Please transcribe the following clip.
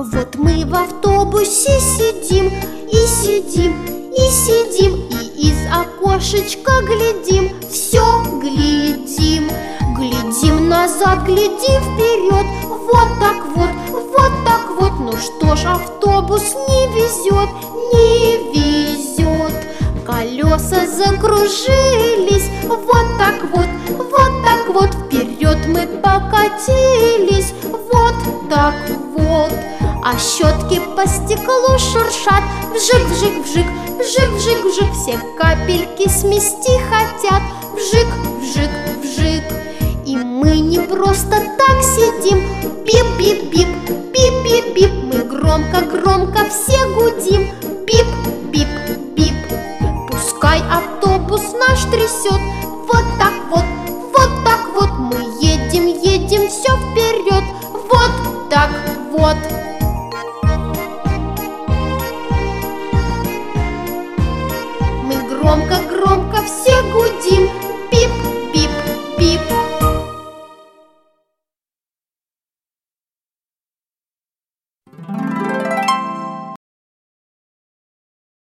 Вот мы в автобусе сидим, и сидим, и сидим, и из окошечка глядим, все глядим. Глядим назад, глядим вперед, вот так вот, вот так вот. Ну что ж, автобус не везет, не везет. Колеса закружились, вот так вот, вот так вот. Вперед мы покатились, вот так вот. А щетки по стеклу шуршат, вжик, вжик, вжик, вжик, вжик, вжик. Все капельки смести хотят, вжик, вжик, вжик. И мы не просто так сидим, бип, бип, бип, бип, бип, бип. Мы громко, громко все гудим, бип, бип, бип. Пускай автобус наш трясет, вот так вот, вот так вот. Мы едем, едем все вперед, вот так вот. Мы громко, громко все гудим, бип, бип, бип.